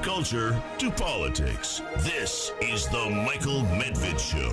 culture to politics. This is the Michael Medved Show.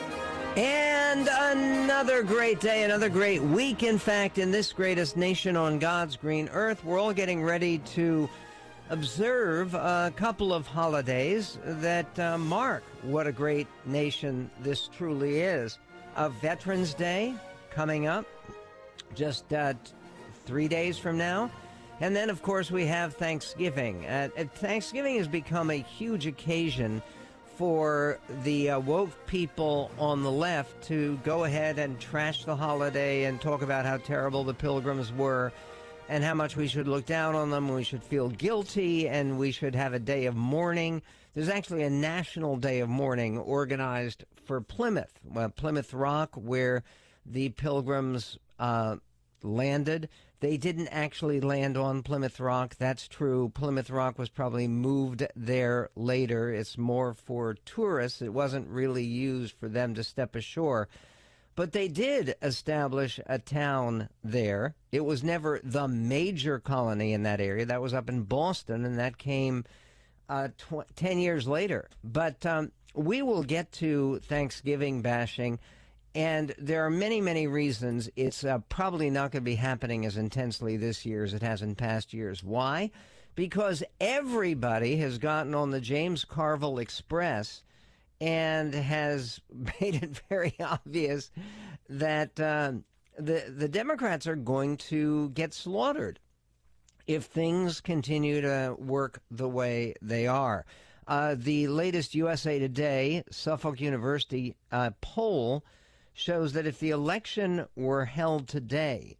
And another great day, another great week, in fact, in this greatest nation on God's green earth. We're all getting ready to observe a couple of holidays that mark what a great nation this truly is. Veterans Day coming up just 3 days from now. And then, of course, we have Thanksgiving. Thanksgiving has become a huge occasion for the woke people on the left to go ahead and trash the holiday and talk about how terrible the Pilgrims were and how much we should look down on them, we should feel guilty, and we should have a day of mourning. There's actually a national day of mourning organized for Plymouth, Plymouth Rock, where the Pilgrims landed. They didn't actually land on Plymouth Rock. That's true. Plymouth Rock was probably moved there later. It's more for tourists. It wasn't really used for them to step ashore. But they did establish a town there. It was never the major colony in that area. That was up in Boston, and that came 10 years later. But we will get to Thanksgiving bashing. And there are many, many reasons it's probably not going to be happening as intensely this year as it has in past years. Why? Because everybody has gotten on the James Carville Express and has made it very obvious that the Democrats are going to get slaughtered if things continue to work the way they are. The latest USA Today, Suffolk University poll shows that if the election were held today,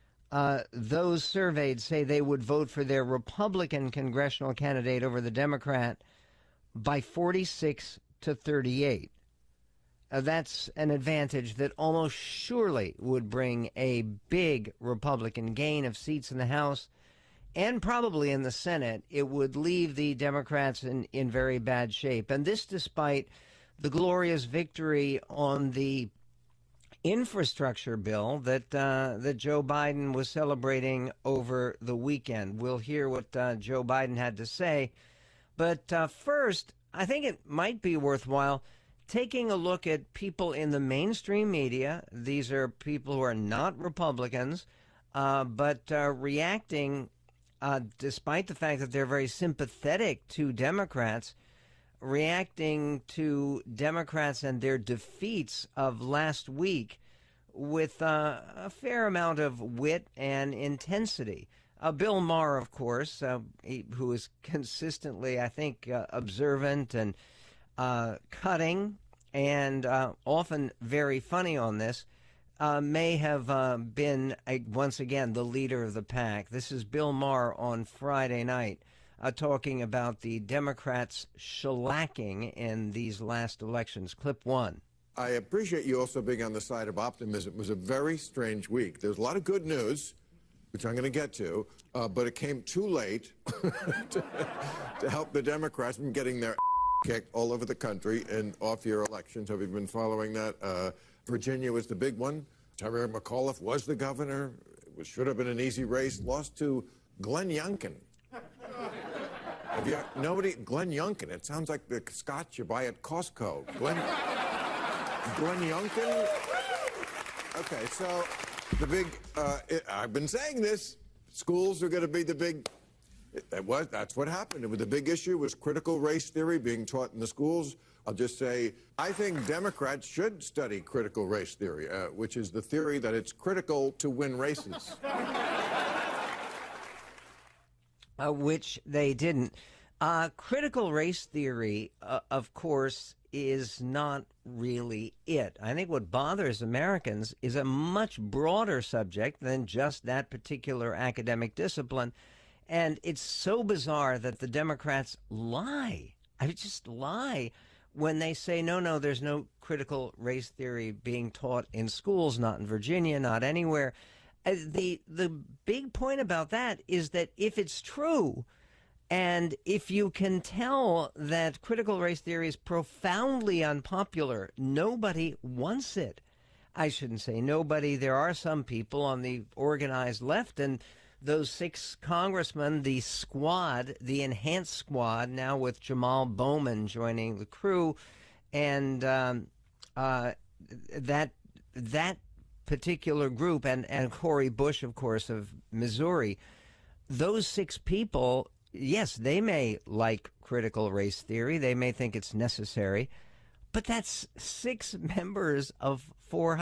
those surveyed say they would vote for their Republican congressional candidate over the Democrat by 46 to 38. That's an advantage that almost surely would bring a big Republican gain of seats in the House and probably in the Senate. It would leave the Democrats in very bad shape. And this despite the glorious victory on the infrastructure bill that Joe Biden was celebrating over the weekend. We'll hear what Joe Biden had to say. But first, I think it might be worthwhile taking a look at people in the mainstream media. These are people who are not Republicans, but reacting, despite the fact that they're very sympathetic to Democrats, reacting to Democrats and their defeats of last week with a fair amount of wit and intensity. Bill Maher, of course, who is consistently, I think, observant and cutting and often very funny on this, may have been, once again, the leader of the pack. This is Bill Maher on Friday night. Talking about the Democrats shellacking in these last elections. Clip one. I appreciate you also being on the side of optimism. It was a very strange week. There's a lot of good news, which I'm going to get to, but it came too late to help the Democrats from getting their kicked all over the country in off-year elections. Have you been following that? Virginia was the big one. Terry McAuliffe was the governor. It should have been an easy race. Lost to Glenn Youngkin. Glenn Youngkin. It sounds like the scotch you buy at Costco. Glenn Youngkin? Okay, so the big, I've been saying this, schools are going to be the big, that's what happened. The big issue was critical race theory being taught in the schools. I'll just say, I think Democrats should study critical race theory, which is the theory that it's critical to win races. Which they didn't. Critical race theory, of course, is not really it. I think what bothers Americans is a much broader subject than just that particular academic discipline. And it's so bizarre that the Democrats lie. I mean, just lie when they say, no, there's no critical race theory being taught in schools, not in Virginia, not anywhere. The big point about that is that if it's true, and if you can tell that critical race theory is profoundly unpopular, nobody wants it. I shouldn't say nobody. There are some people on the organized left, and those 6 congressmen, the squad, the enhanced squad, now with Jamal Bowman joining the crew, and that particular group, and Cori Bush, of course, of Missouri, those 6 people, yes, they may like critical race theory. They may think it's necessary. But that's 6 members of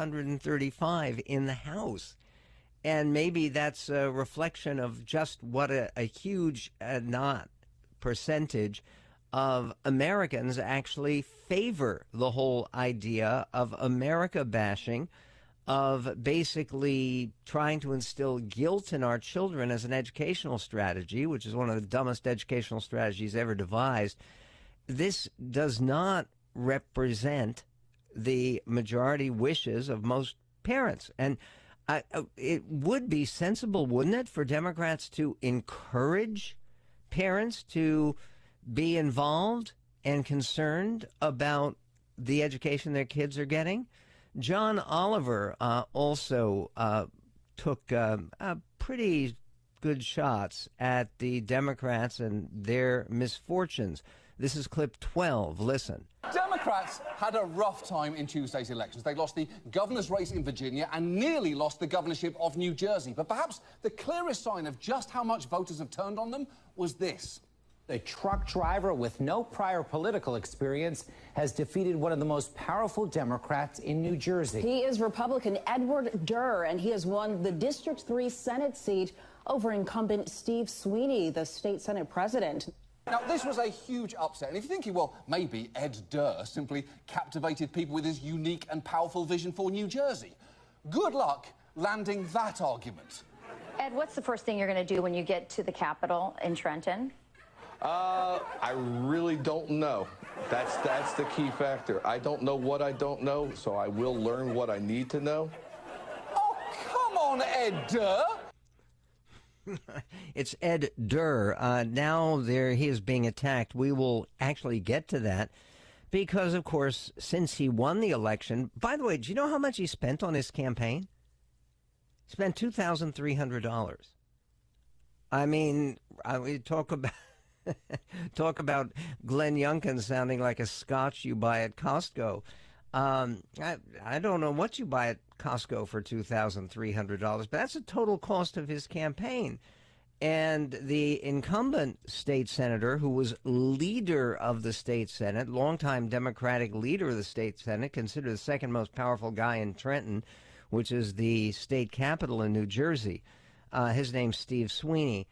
435 in the House. And maybe that's a reflection of just what a huge not percentage of Americans actually favor the whole idea of America bashing, of basically trying to instill guilt in our children as an educational strategy, which is one of the dumbest educational strategies ever devised. This does not represent the majority wishes of most parents. And it would be sensible, wouldn't it, for Democrats to encourage parents to be involved and concerned about the education their kids are getting? John Oliver also took pretty good shots at the Democrats and their misfortunes. This is clip 12. Listen. Democrats had a rough time in Tuesday's elections. They lost the governor's race in Virginia and nearly lost the governorship of New Jersey. But perhaps the clearest sign of just how much voters have turned on them was this. A truck driver with no prior political experience has defeated one of the most powerful Democrats in New Jersey. He is Republican Edward Durr, and he has won the District 3 Senate seat over incumbent Steve Sweeney, the state Senate president. Now, this was a huge upset, and if you're thinking, well, maybe Ed Durr simply captivated people with his unique and powerful vision for New Jersey. Good luck landing that argument. Ed, what's the first thing you're going to do when you get to the Capitol in Trenton? I really don't know. That's the key factor. I don't know what I don't know, so I will learn what I need to know. Oh, come on, Ed Durr. It's Ed Durr. Now he is being attacked. We will actually get to that because, of course, since he won the election, by the way, do you know how much he spent on his campaign? He spent $2,300. I mean, we talk about Glenn Youngkin sounding like a scotch you buy at Costco. I don't know what you buy at Costco for $2,300, but that's the total cost of his campaign. And the incumbent state senator, who was leader of the state Senate, longtime Democratic leader of the state Senate, considered the second most powerful guy in Trenton, which is the state capital in New Jersey. His name's Steve Sweeney.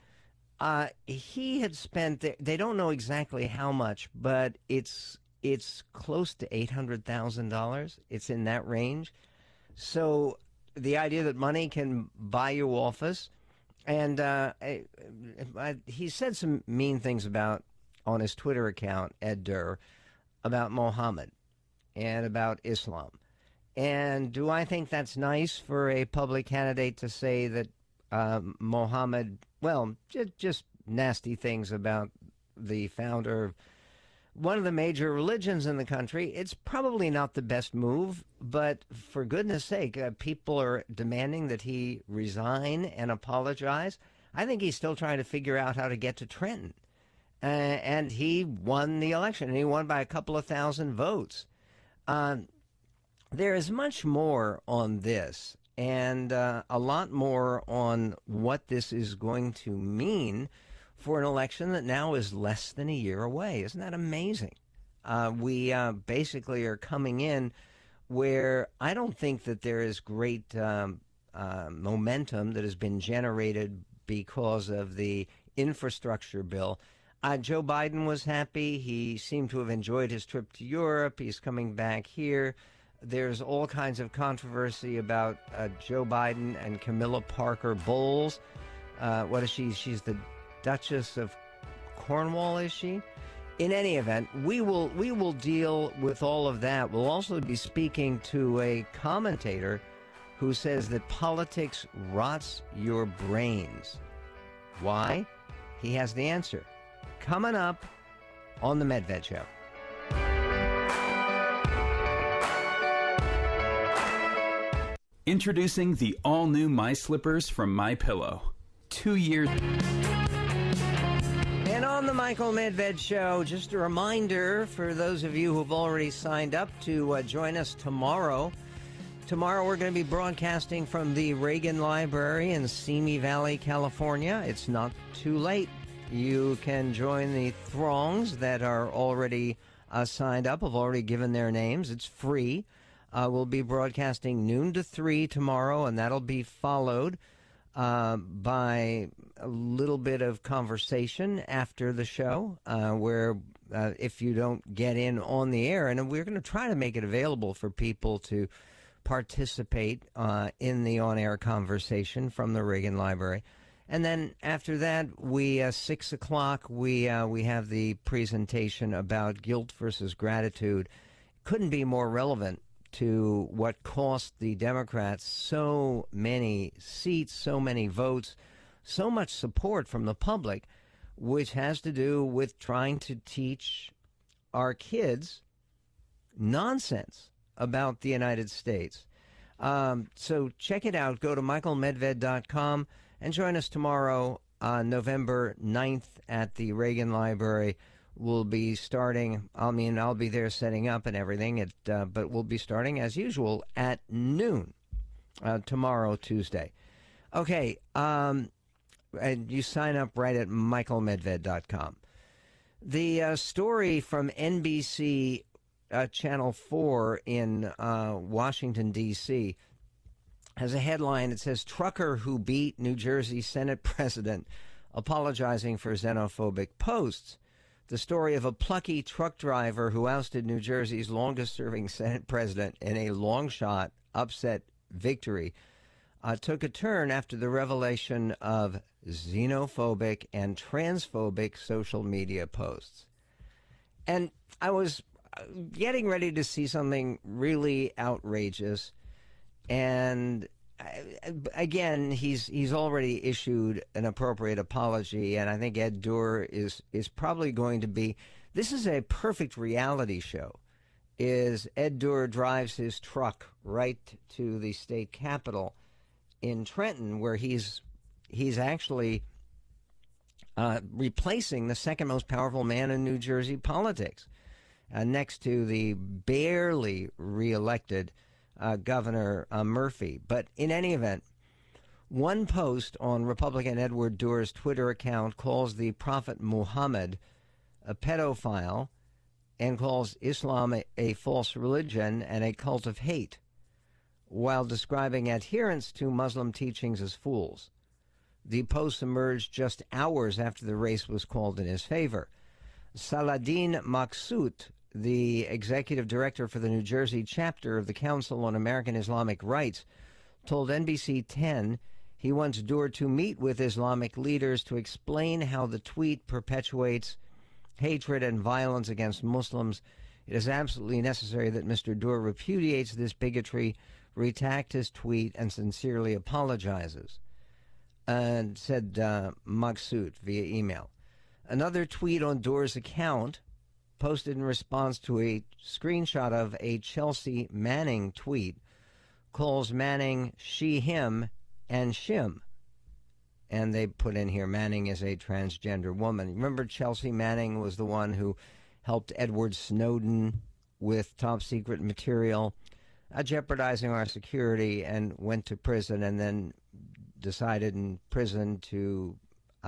He had spent, they don't know exactly how much, but it's close to $800,000. It's in that range. So the idea that money can buy you office, and he said some mean things on his Twitter account, Ed Durr, about Mohammed and about Islam. And do I think that's nice for a public candidate to say that Mohammed, well, just nasty things about the founder of one of the major religions in the country? It's probably not the best move, but for goodness sake, people are demanding that he resign and apologize. I think he's still trying to figure out how to get to Trenton. And he won the election, and he won by a couple of thousand votes. There is much more on this, and a lot more on what this is going to mean for an election that now is less than a year away. Isn't that amazing? We basically are coming in where I don't think that there is great momentum that has been generated because of the infrastructure bill. Joe Biden was happy. He seemed to have enjoyed his trip to Europe. He's coming back here. There's all kinds of controversy about Joe Biden and Camilla Parker Bowles. What is she? She's the Duchess of Cornwall, is she? In any event, we will deal with all of that. We'll also be speaking to a commentator who says that politics rots your brains. Why? He has the answer. Coming up on the Medved Show. Introducing the all-new My Slippers from MyPillow. 2 years. And on the Michael Medved Show, just a reminder for those of you who've already signed up to join us tomorrow. Tomorrow we're going to be broadcasting from the Reagan Library in Simi Valley, California. It's not too late. You can join the throngs that are already signed up, have already given their names. It's free. We'll be broadcasting noon to 3 tomorrow, and that'll be followed by a little bit of conversation after the show, where if you don't get in on the air, and we're going to try to make it available for people to participate in the on-air conversation from the Reagan Library. And then after that, 6 o'clock, we have the presentation about guilt versus gratitude. Couldn't be more relevant to what cost the Democrats so many seats, so many votes, so much support from the public, which has to do with trying to teach our kids nonsense about the United States. So check it out. Go to michaelmedved.com and join us tomorrow on November 9th at the Reagan Library. We'll be starting, I'll be there setting up and everything, but we'll be starting as usual at noon tomorrow, Tuesday. Okay, and you sign up right at michaelmedved.com. The story from NBC Channel 4 in Washington, D.C. has a headline. It says, "Trucker who beat New Jersey Senate President apologizing for xenophobic posts." The story of a plucky truck driver who ousted New Jersey's longest-serving Senate president in a long-shot, upset victory took a turn after the revelation of xenophobic and transphobic social media posts. And I was getting ready to see something really outrageous, and again, he's already issued an appropriate apology, and I think Ed Durr is probably going to be. This is a perfect reality show. Is Ed Durr drives his truck right to the state capitol in Trenton, where he's actually replacing the second most powerful man in New Jersey politics, next to the barely reelected Governor Murphy. But in any event, one post on Republican Edward Durr's Twitter account calls the Prophet Muhammad a pedophile and calls Islam a false religion and a cult of hate, while describing adherents to Muslim teachings as fools. The post emerged just hours after the race was called in his favor. Saladin Maksut, the executive director for the New Jersey chapter of the Council on American Islamic Rights, told NBC 10 he wants Durr to meet with Islamic leaders to explain how the tweet perpetuates hatred and violence against Muslims. It is absolutely necessary that Mr. Durr repudiates this bigotry, retract his tweet, and sincerely apologizes, and said Maksut via email. Another tweet on Durr's account, posted in response to a screenshot of a Chelsea Manning tweet, calls Manning she, him, and shim. And they put in here Manning is a transgender woman. Remember, Chelsea Manning was the one who helped Edward Snowden with top secret material, jeopardizing our security, and went to prison, and then decided in prison to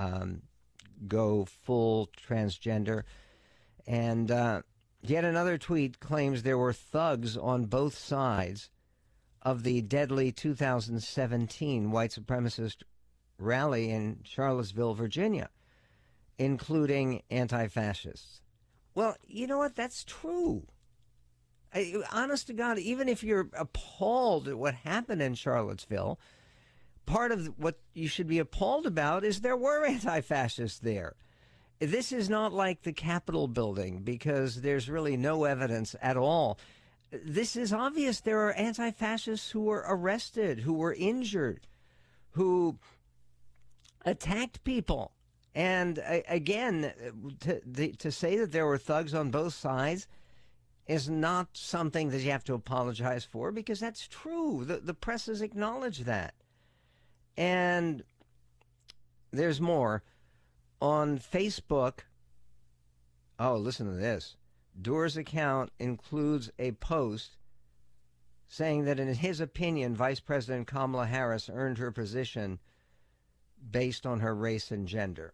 go full transgender. And yet another tweet claims there were thugs on both sides of the deadly 2017 white supremacist rally in Charlottesville, Virginia, including anti-fascists. Well, you know what? That's true. Honest to God, even if you're appalled at what happened in Charlottesville, part of what you should be appalled about is there were anti-fascists there. This is not like the Capitol building, because there's really no evidence at all. This is obvious. There are anti-fascists who were arrested, who were injured, who attacked people. And again, to say that there were thugs on both sides is not something that you have to apologize for, because that's true. The press has acknowledged that. And there's more. On Facebook, oh, listen to this. Durr's account includes a post saying that in his opinion, Vice President Kamala Harris earned her position based on her race and gender.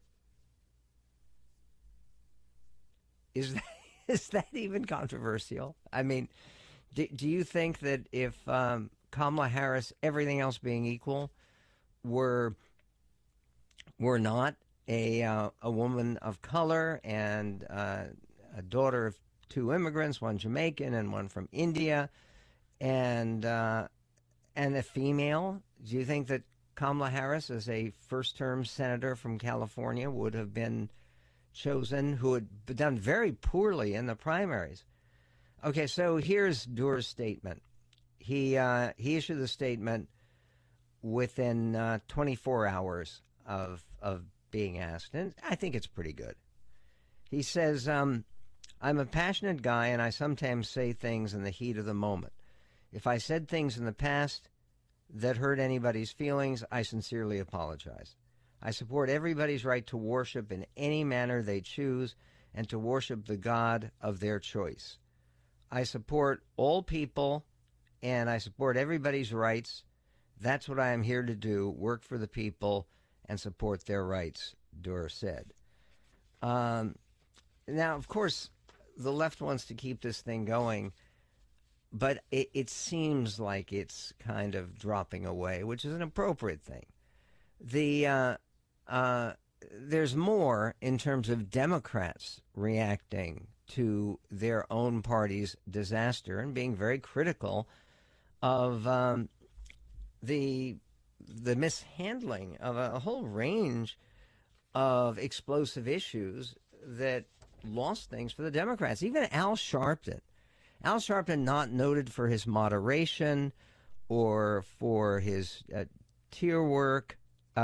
Is that even controversial? I mean, do you think that if Kamala Harris, everything else being equal, were not a woman of color and a daughter of two immigrants, one Jamaican and one from India, and a female, do you think that Kamala Harris, as a first-term senator from California, would have been chosen, who had done very poorly in the primaries? Okay, so here's Durr's statement. He issued the statement within 24 hours of being asked, and I think it's pretty good. He says, I'm a passionate guy, and I sometimes say things in the heat of the moment. If I said things in the past that hurt anybody's feelings, I sincerely apologize. I support everybody's right to worship in any manner they choose and to worship the God of their choice. I support all people, and I support everybody's rights. That's what I am here to do, work for the people and support their rights, Durr said. Now, of course, the left wants to keep this thing going, but it seems like it's kind of dropping away, which is an appropriate thing. There's more in terms of Democrats reacting to their own party's disaster and being very critical of the mishandling of a whole range of explosive issues that lost things for the Democrats. Even Al Sharpton. Al Sharpton, not noted for his moderation or for his teamwork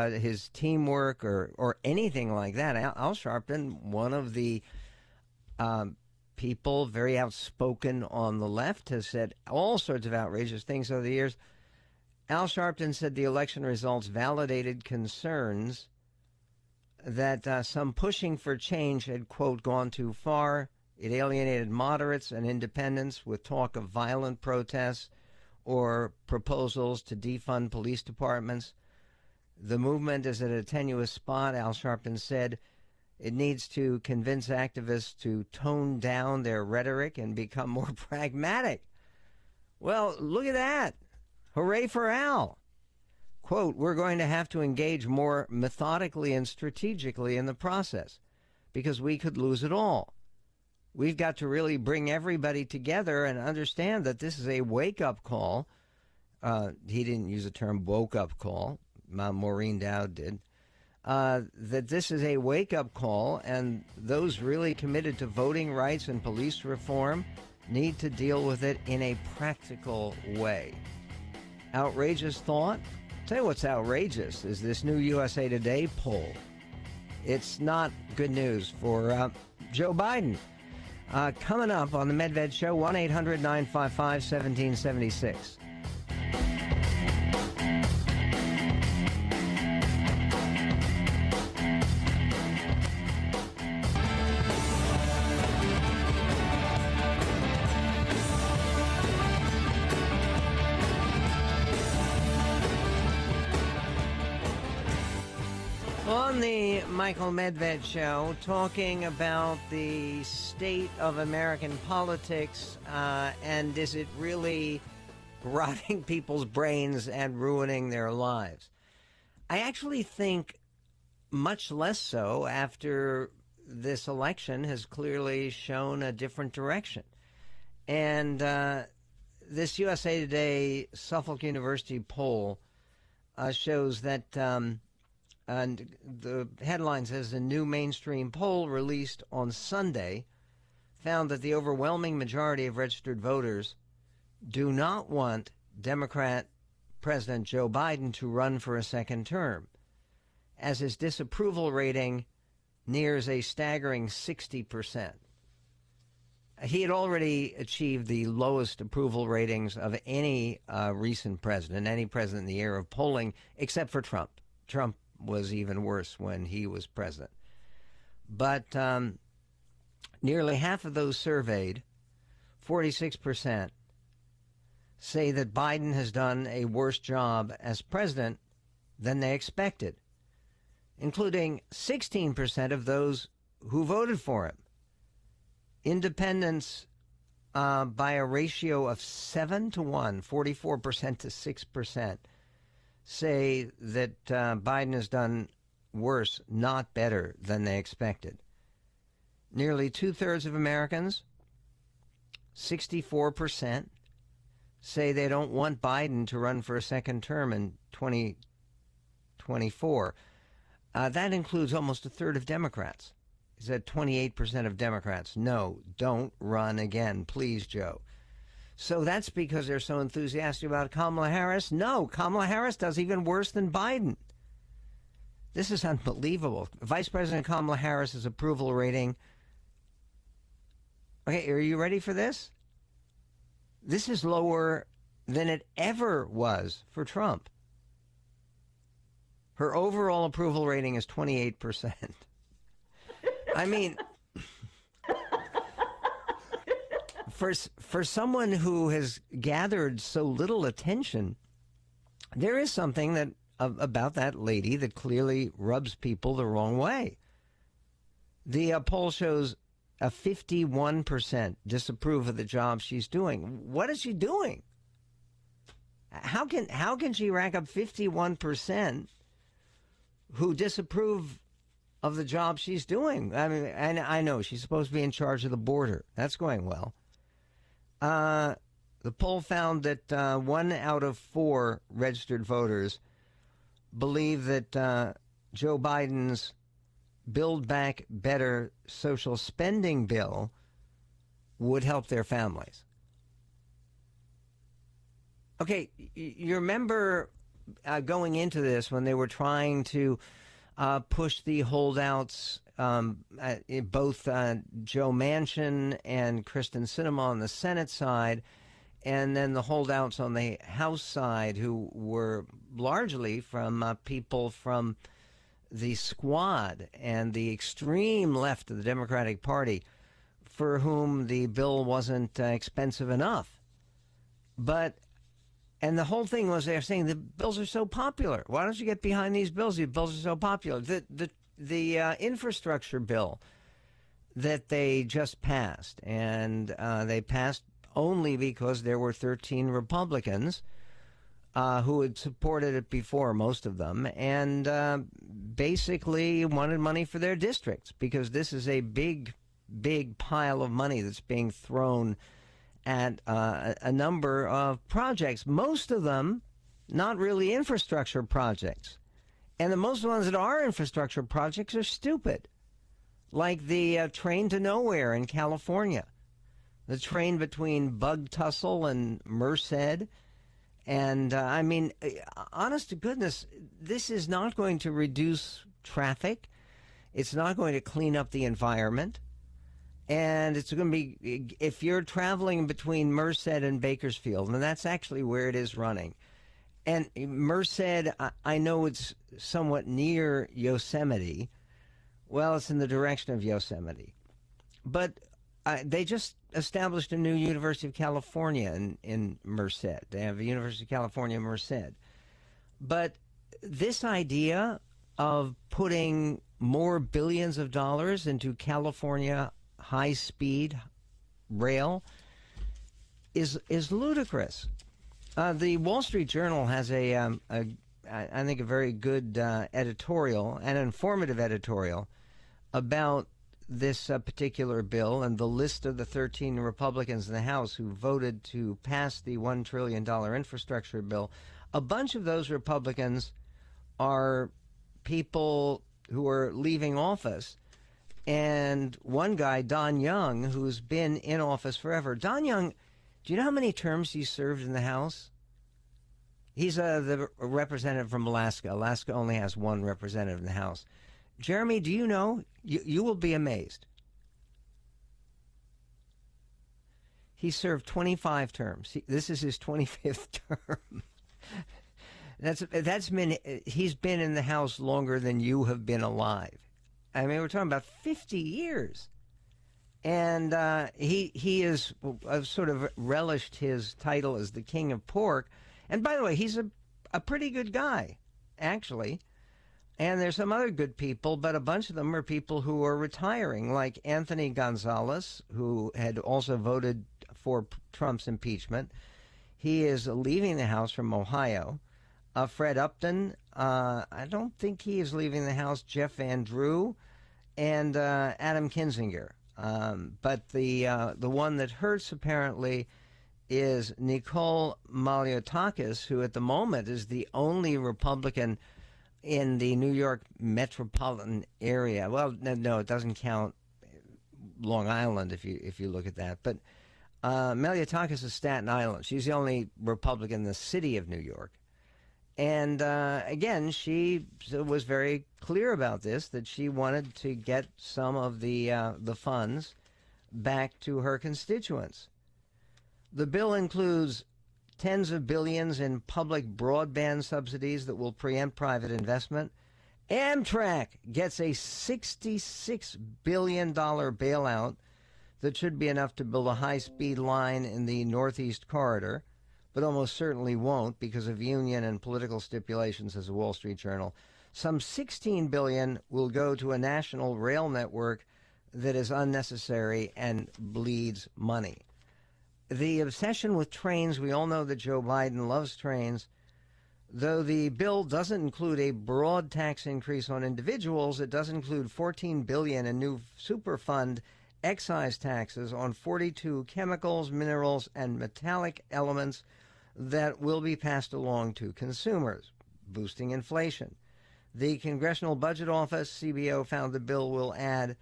or anything like that. Al Sharpton, one of the people very outspoken on the left, has said all sorts of outrageous things over the years. Al Sharpton said the election results validated concerns that some pushing for change had, quote, gone too far. It alienated moderates and independents with talk of violent protests or proposals to defund police departments. The movement is at a tenuous spot, Al Sharpton said. It needs to convince activists to tone down their rhetoric and become more pragmatic. Well, look at that. Hooray for Al. Quote, we're going to have to engage more methodically and strategically in the process because we could lose it all. We've got to really bring everybody together and understand that this is a wake-up call. He didn't use the term woke-up call. Maureen Dowd did. That this is a wake-up call, and those really committed to voting rights and police reform need to deal with it in a practical way. Outrageous thought? Tell you what's outrageous is this new USA Today poll. It's not good news for Joe Biden. Coming up on the Medved Show, 1-800-955-1776. On the Michael Medved Show, talking about the state of American politics, and is it really rotting people's brains and ruining their lives? I actually think much less so after this election has clearly shown a different direction. And this USA Today Suffolk University poll shows that... and the headline says a new mainstream poll released on Sunday found that the overwhelming majority of registered voters do not want Democrat President Joe Biden to run for a second term, as his disapproval rating nears a staggering 60%. He had already achieved the lowest approval ratings of any recent president in the era of polling, except for Trump. Trump was even worse when he was president. But nearly half of those surveyed, 46%, say that Biden has done a worse job as president than they expected, including 16% of those who voted for him. Independents, by a ratio of 7-1, 44% to 6%, say that Biden has done worse, not better, than they expected. Nearly two-thirds of Americans, 64%, say they don't want Biden to run for a second term in 2024. That includes almost a third of Democrats. He said 28% of Democrats, no, don't run again, please, Joe. So that's because they're so enthusiastic about Kamala Harris? No, Kamala Harris does even worse than Biden. This is unbelievable. Vice President Kamala Harris's approval rating. Okay, are you ready for this? This is lower than it ever was for Trump. Her overall approval rating is 28%. I mean, for someone who has gathered so little attention, there is something that about that lady that clearly rubs people the wrong way. The poll shows a 51% disapprove of the job she's doing. What is she doing? How can she rack up 51% who disapprove of the job she's doing? I mean, and I know she's supposed to be in charge of the border. That's going well. The poll found that 1 out of 4 registered voters believe that Joe Biden's Build Back Better social spending bill would help their families. Okay, you remember going into this when they were trying to push the holdouts, both Joe Manchin and Kristen Sinema on the Senate side, and then the holdouts on the House side, who were largely from people from the Squad and the extreme left of the Democratic Party, for whom the bill wasn't expensive enough. And the whole thing was they're saying the bills are so popular. Why don't you get behind these bills? These bills are so popular. The infrastructure bill that they just passed, and they passed only because there were 13 Republicans who had supported it before, most of them, and basically wanted money for their districts, because this is a big, big pile of money that's being thrown at a number of projects, most of them not really infrastructure projects. And the most ones that are infrastructure projects are stupid, like the train to nowhere in California, the train between Bug Tussle and Merced. And I mean, honest to goodness, this is not going to reduce traffic. It's not going to clean up the environment. And it's going to be, if you're traveling between Merced and Bakersfield, and that's actually where it is running. And Merced, I know it's somewhat near Yosemite. Well, it's in the direction of Yosemite. But they just established a new University of California in Merced. They have a University of California in Merced. But this idea of putting more billions of dollars into California high-speed rail is ludicrous. The Wall Street Journal has I think, a very good editorial, an informative editorial, about this particular bill and the list of the 13 Republicans in the House who voted to pass the $1 trillion infrastructure bill. A bunch of those Republicans are people who are leaving office. And one guy, Don Young, who's been in office forever. Don Young, do you know how many terms he served in the House? He's the representative from Alaska. Alaska only has one representative in the House. Jeremy, do you know? You will be amazed. He served 25 terms. This is his 25th term. He's been in the House longer than you have been alive. I mean, we're talking about 50 years. And he is sort of relished his title as the King of Pork. And by the way, he's a pretty good guy, actually. And there's some other good people, but a bunch of them are people who are retiring, like Anthony Gonzalez, who had also voted for Trump's impeachment. He is leaving the House from Ohio. Fred Upton, I don't think he is leaving the House. Jeff Van Drew, and Adam Kinzinger. But the one that hurts apparently is Nicole Malliotakis, who at the moment is the only Republican in the New York metropolitan area. Well, no, it doesn't count Long Island if you look at that. But Malliotakis is Staten Island. She's the only Republican in the city of New York. And again, she was very clear about this, that she wanted to get some of the funds back to her constituents. The bill includes tens of billions in public broadband subsidies that will preempt private investment. Amtrak gets a $66 billion bailout that should be enough to build a high-speed line in the Northeast Corridor, but almost certainly won't because of union and political stipulations, says the Wall Street Journal. Some $16 billion will go to a national rail network that is unnecessary and bleeds money. The obsession with trains, we all know that Joe Biden loves trains. Though the bill doesn't include a broad tax increase on individuals, it does include $14 billion in new Superfund excise taxes on 42 chemicals, minerals, and metallic elements that will be passed along to consumers, boosting inflation. The Congressional Budget Office, CBO, found the bill will add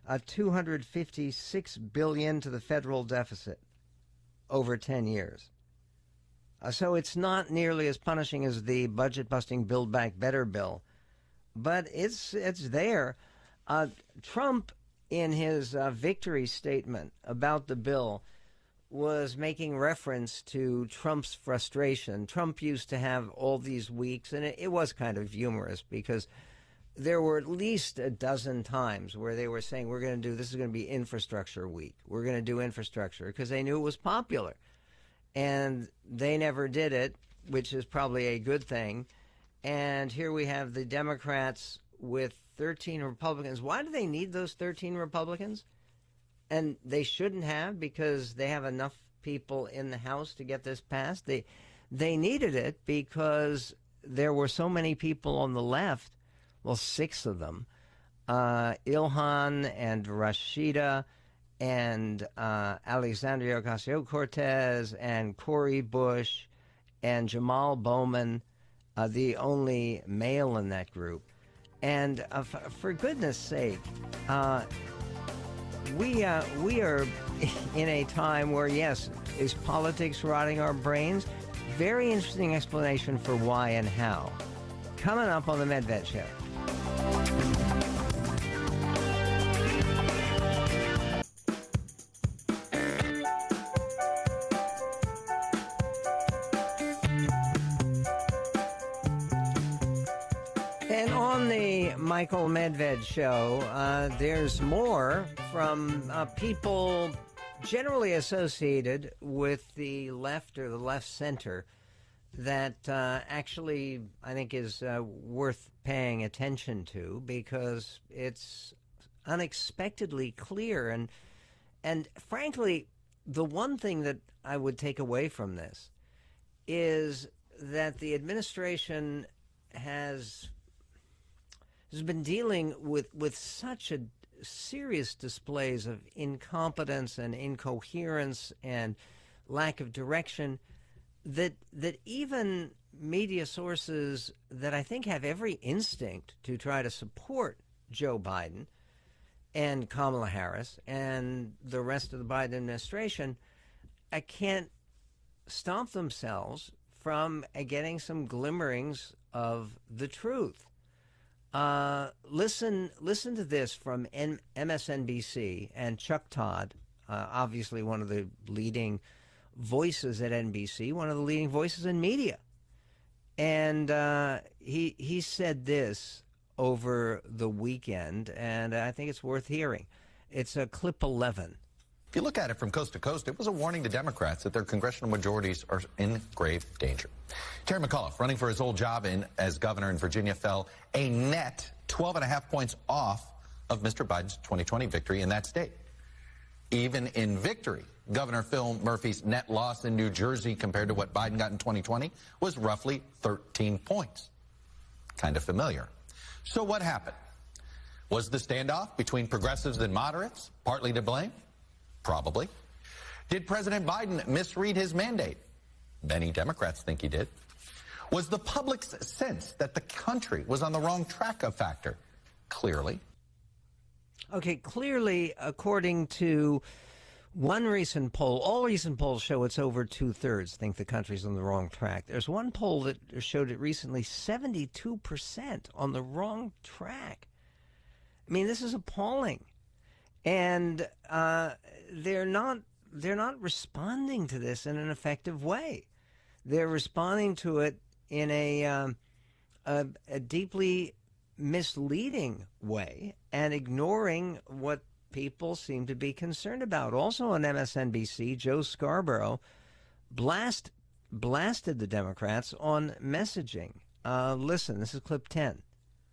$256 billion to the federal deficit over 10 years. So it's not nearly as punishing as the budget-busting Build Back Better bill, but it's there. Trump, in his victory statement about the bill, was making reference to Trump's frustration. Trump used to have all these weeks, and it was kind of humorous because there were at least a dozen times where they were saying, this is going to be infrastructure week. We're going to do infrastructure, because they knew it was popular. And they never did it, which is probably a good thing. And here we have the Democrats with 13 Republicans. Why do they need those 13 Republicans? And they shouldn't have, because they have enough people in the House to get this passed. They needed it because there were so many people on the left, well, 6 of them, Ilhan and Rashida and Alexandria Ocasio-Cortez and Cori Bush and Jamal Bowman, the only male in that group. And for goodness sake, we are in a time where, yes, is politics rotting our brains? Very interesting explanation for why and how. Coming up on the Medved Show. And on the Michael Medved Show, there's more from people generally associated with the left or the left center that actually I think is worth paying attention to, because it's unexpectedly clear. And frankly, the one thing that I would take away from this is that the administration has been dealing with such a serious displays of incompetence and incoherence and lack of direction that even media sources that I think have every instinct to try to support Joe Biden and Kamala Harris and the rest of the Biden administration can't stop themselves from getting some glimmerings of the truth. Listen to this from MSNBC and Chuck Todd, obviously one of the leading voices at NBC, one of the leading voices in media. And he said this over the weekend, and I think it's worth hearing. It's clip 11. If you look at it from coast to coast, it was a warning to Democrats that their congressional majorities are in grave danger. Terry McAuliffe, running for his old job as governor in Virginia, fell a net 12.5 points off of Mr. Biden's 2020 victory in that state. Even in victory, Governor Phil Murphy's net loss in New Jersey compared to what Biden got in 2020 was roughly 13 points. Kind of familiar. So what happened? Was the standoff between progressives and moderates partly to blame? Probably. Did President Biden misread his mandate? Many Democrats think he did. Was the public's sense that the country was on the wrong track a factor? Clearly. Okay, clearly, according to one recent poll, all recent polls show it's over 2/3 think the country's on the wrong track. There's one poll that showed it recently, 72% on the wrong track. I mean, this is appalling. And they're not responding to this in an effective way. They're responding to it in a deeply misleading way and ignoring what people seem to be concerned about. Also on MSNBC, Joe Scarborough blasted the Democrats on messaging. Listen, this is clip 10.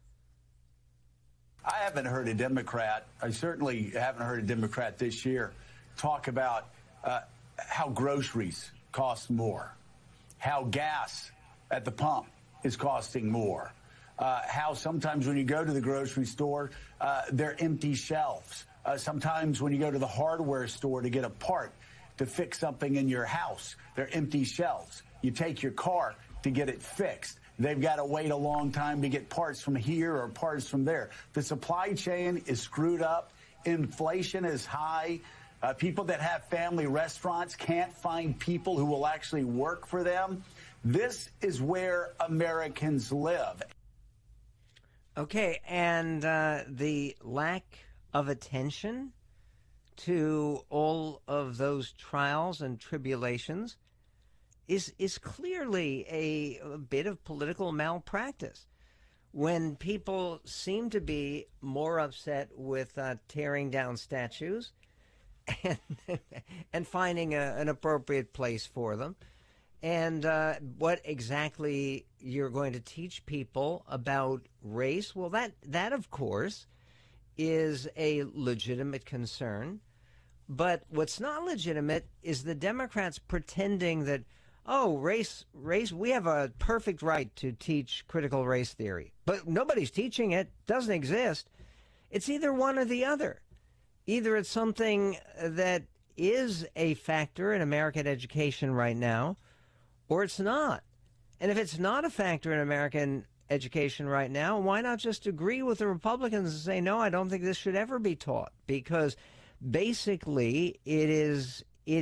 I haven't heard a Democrat, I certainly haven't heard a Democrat this year talk about how groceries cost more, how gas at the pump is costing more, how sometimes when you go to the grocery store, they're empty shelves. Sometimes when you go to the hardware store to get a part to fix something in your house, they're empty shelves. You take your car to get it fixed. They've got to wait a long time to get parts from here or parts from there. The supply chain is screwed up. Inflation is high. People that have family restaurants can't find people who will actually work for them. This is where Americans live. Okay, and the lack of attention to all of those trials and tribulations is clearly a bit of political malpractice. When people seem to be more upset with tearing down statues and finding an appropriate place for them, and what exactly you're going to teach people about race, well, that of course is a legitimate concern. But what's not legitimate is the Democrats pretending that, oh, race, we have a perfect right to teach critical race theory. But nobody's teaching it, doesn't exist. It's either one or the other. Either it's something that is a factor in American education right now, or it's not. And if it's not a factor in American education right now, why not just agree with the Republicans and say, no, I don't think this should ever be taught? Because basically it is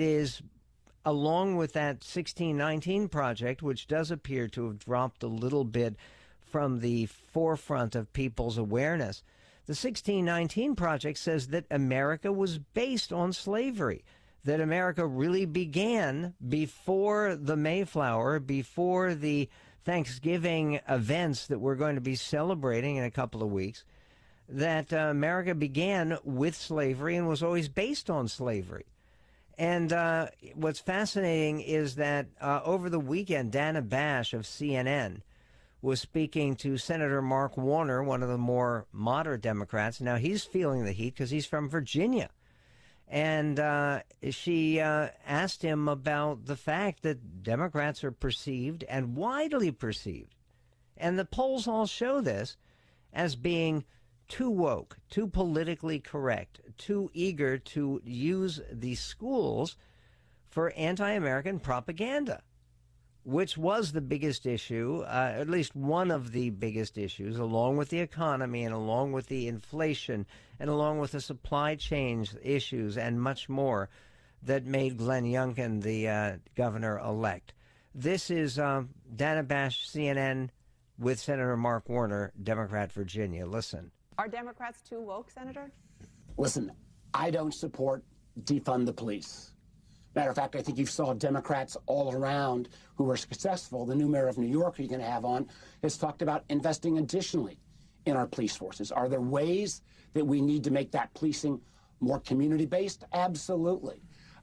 along with that 1619 project, which does appear to have dropped a little bit from the forefront of people's awareness. The 1619 project says that America was based on slavery, that America really began before the Mayflower, before the Thanksgiving events that we're going to be celebrating in a couple of weeks, that America began with slavery and was always based on slavery. And what's fascinating is that over the weekend, Dana Bash of CNN was speaking to Senator Mark Warner, one of the more moderate Democrats. Now, he's feeling the heat because he's from Virginia. And she asked him about the fact that Democrats are perceived and widely perceived, and the polls all show this, as being too woke, too politically correct, too eager to use the schools for anti-American propaganda, which was the biggest issue, at least one of the biggest issues, along with the economy and along with the inflation and along with the supply chain issues and much more, that made Glenn Youngkin the governor-elect. This is Dana Bash, CNN, with Senator Mark Warner, Democrat, Virginia. Listen. Are Democrats too woke, Senator? Listen, I don't support defund the police. Matter of fact, I think you saw Democrats all around who were successful. The new mayor of New York, who you're going to have on, has talked about investing additionally in our police forces. Are there ways that we need to make that policing more community-based? Absolutely.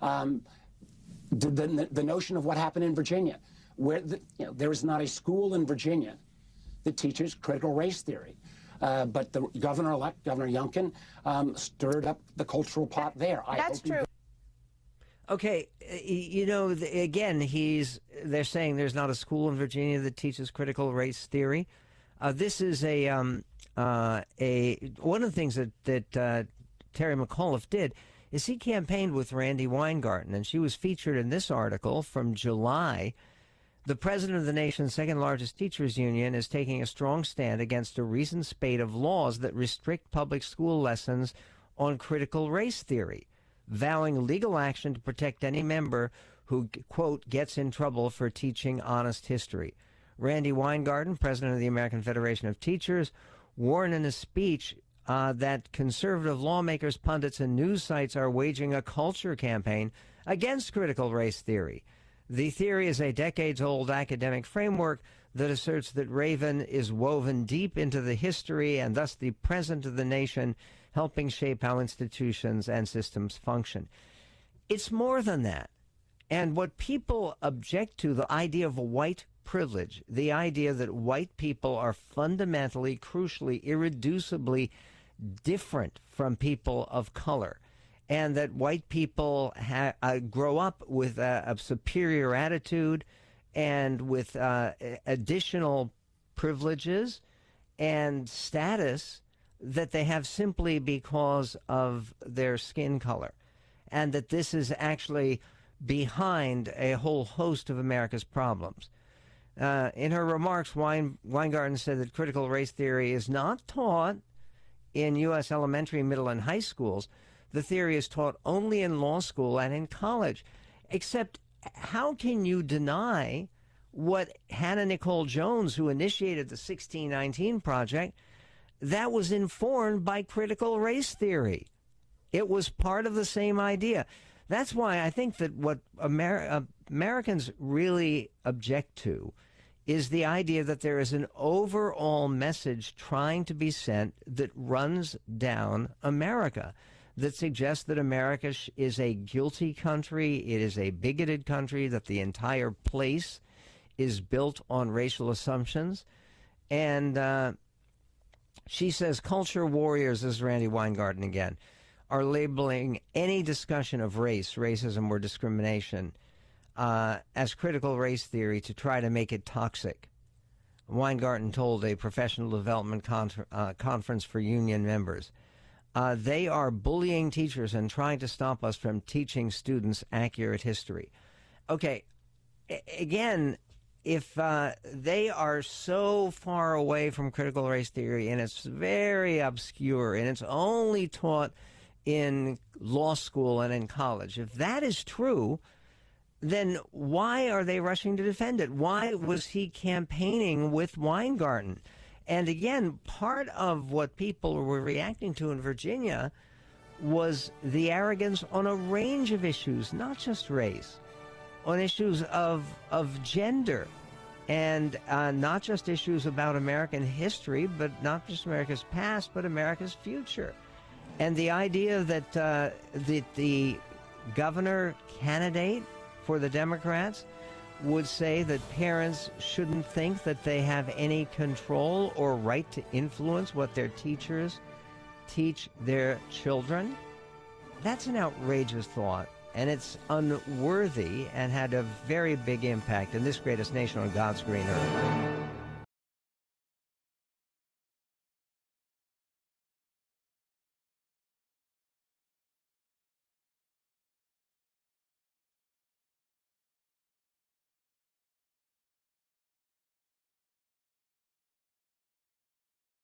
The notion of what happened in Virginia, where there is not a school in Virginia that teaches critical race theory. But the governor-elect, Governor Youngkin, stirred up the cultural pot there. That's true. Okay, you know, again, they're saying there's not a school in Virginia that teaches critical race theory. This is one of the things that Terry McAuliffe did is he campaigned with Randi Weingarten, and she was featured in this article from July. The president of the nation's second largest teachers union is taking a strong stand against a recent spate of laws that restrict public school lessons on critical race theory, vowing legal action to protect any member who, quote, gets in trouble for teaching honest history. Randi Weingarten, president of the American Federation of Teachers, warned in a speech that conservative lawmakers, pundits, and news sites are waging a culture campaign against critical race theory. The theory is a decades-old academic framework that asserts that Raven is woven deep into the history and thus the present of the nation, helping shape how institutions and systems function. It's more than that. And what people object to, the idea of white privilege, the idea that white people are fundamentally, crucially, irreducibly different from people of color, and that white people grow up with a superior attitude and with additional privileges and status that they have simply because of their skin color, and that this is actually behind a whole host of America's problems. In her remarks, Weingarten said that critical race theory is not taught in U.S. elementary, middle, and high schools. The theory is taught only in law school and in college. Except, how can you deny what Hannah Nicole Jones, who initiated the 1619 Project, that was informed by critical race theory? It was part of the same idea. That's why I think that what Americans really object to is the idea that there is an overall message trying to be sent that runs down America, that suggests that America is a guilty country, it is a bigoted country, that the entire place is built on racial assumptions. And she says culture warriors, this is Randi Weingarten again, are labeling any discussion of race, racism, or discrimination as critical race theory to try to make it toxic. Weingarten told a professional development conference for union members, they are bullying teachers and trying to stop us from teaching students accurate history. Okay, again, if they are so far away from critical race theory and it's very obscure and it's only taught in law school and in college, if that is true, then why are they rushing to defend it? Why was he campaigning with Weingarten? And again, part of what people were reacting to in Virginia was the arrogance on a range of issues, not just race, on issues of gender, and not just issues about American history, but not just America's past, but America's future. And the idea that the governor candidate for the Democrats would say that parents shouldn't think that they have any control or right to influence what their teachers teach their children, that's an outrageous thought, and it's unworthy and had a very big impact in this greatest nation on God's green earth.